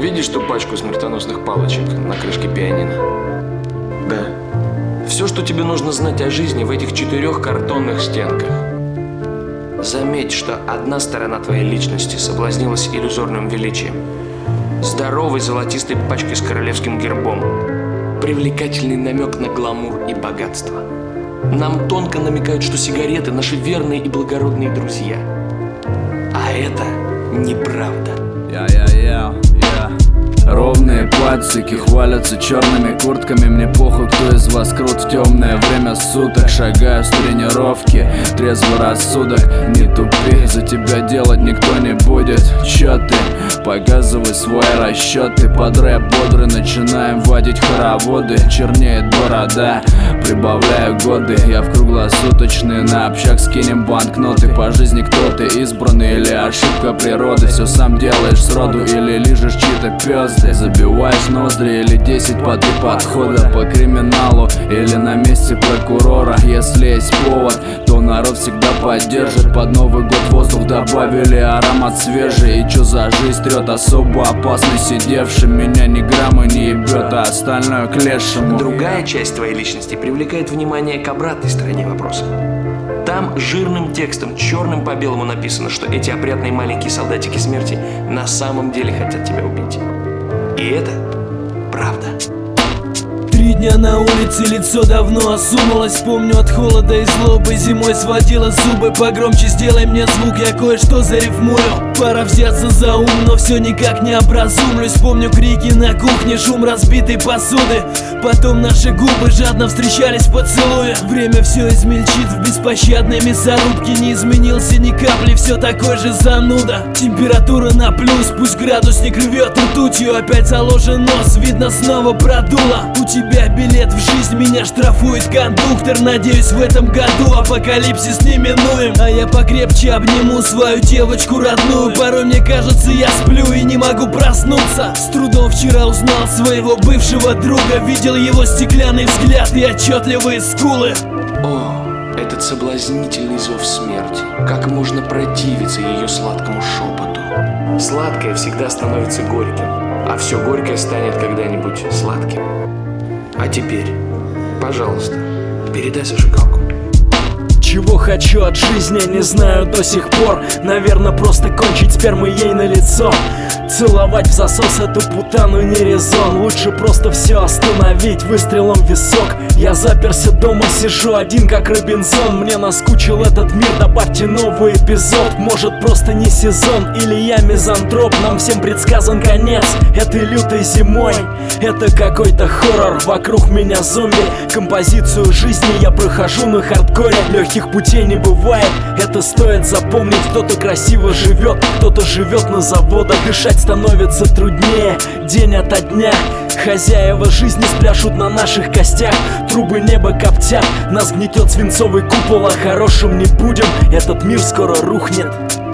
Видишь ту пачку смертоносных палочек на крышке пианино? Да. Все, что тебе нужно знать о жизни в этих 4 картонных стенках. Заметь, что одна сторона твоей личности соблазнилась иллюзорным величием. Здоровой золотистой пачкой с королевским гербом. Привлекательный намек на гламур и богатство. Нам тонко намекают, что сигареты – наши верные и благородные друзья. А это неправда. Ровные пальчики хвалятся черными куртками. Мне похуй, кто из вас крут в темное время суток. Шагаю с тренировки, трезвый рассудок. Не тупи, за тебя делать никто не будет. Чё ты? Показывай свой расчет. Ты под рэп бодрый, начинаем водить хороводы. Чернеет борода, прибавляю годы. Я в круглосуточный, на общак скинем банкноты. По жизни кто ты, избранный или ошибка природы? Все сам делаешь сроду или лижешь чьи-то пёзды? Забиваешь ноздри или 10 по 3 подхода по криминалу или на месте прокурора. Если есть повод, то народ всегда поддержит. Под Новый год воздух добавили аромат свежий. И чё за жизнь трёт особо опасный сидевший? Меня ни грамма не ебёт, а остальное к лешему. Другая часть твоей личности привлекает внимание к обратной стороне вопроса. Там жирным текстом, черным по белому написано, что эти опрятные маленькие солдатики смерти на самом деле хотят тебя убить. И это правда. 3 дня на улице, лицо давно осунулось. Помню, от холода и злобы зимой сводила зубы. Погромче сделай мне звук, я кое-что зарифмую. Пора взяться за ум, но все никак не образумлюсь. Помню крики на кухне, шум разбитой посуды. Потом наши губы жадно встречались в поцелуе. Время все измельчит в беспощадной мясорубке. Не изменился ни капли, все такой же зануда. Температура на плюс, пусть градусник рвет ртутью. Опять заложен нос, видно снова продуло. У тебя билет в жизнь, меня штрафует кондуктор. Надеюсь, в этом году апокалипсис неминуем. А я покрепче обниму свою девочку родную. Порой мне кажется, я сплю и не могу проснуться. С трудом вчера узнал своего бывшего друга. Видел его стеклянный взгляд и отчетливые скулы. О, этот соблазнительный зов смерти. Как можно противиться ее сладкому шепоту? Сладкое всегда становится горьким, а все горькое станет когда-нибудь сладким. А теперь, пожалуйста, передай зажигалку. Чего хочу от жизни, не знаю до сих пор. Наверное, просто кончить спермой ей на лицо. Целовать в засос эту путану не резон. Лучше просто все остановить выстрелом в висок. Я заперся дома, сижу один как Робинзон. Мне наскучил этот мир, добавьте новый эпизод. Может, просто не сезон, или я мизантроп. Нам всем предсказан конец этой лютой зимой. Это какой-то хоррор, вокруг меня зомби. Композицию жизни я прохожу на хардкоре. Легких путей не бывает, это стоит запомнить. Кто-то красиво живет, кто-то живет на заводах. Дышать становится труднее день ото дня. Хозяева жизни спляшут на наших костях. Трубы неба коптят, нас гнетет свинцовый купол. А хорошим не будем, этот мир скоро рухнет.